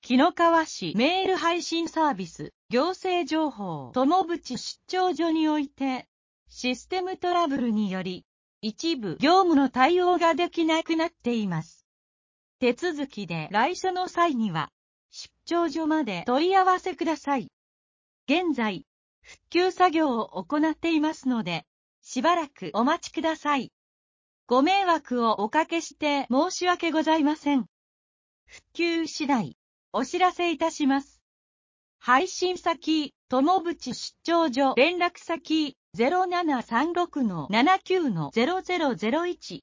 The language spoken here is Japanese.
紀の川市メール配信サービス、行政情報、友淵出張所において、システムトラブルにより、一部業務の対応ができなくなっています。手続きで来所の際には、出張所まで問い合わせください。現在、復旧作業を行っていますので、しばらくお待ちください。ご迷惑をおかけして申し訳ございません。復旧次第、お知らせいたします。配信先、友淵出張所連絡先、0736-79-0001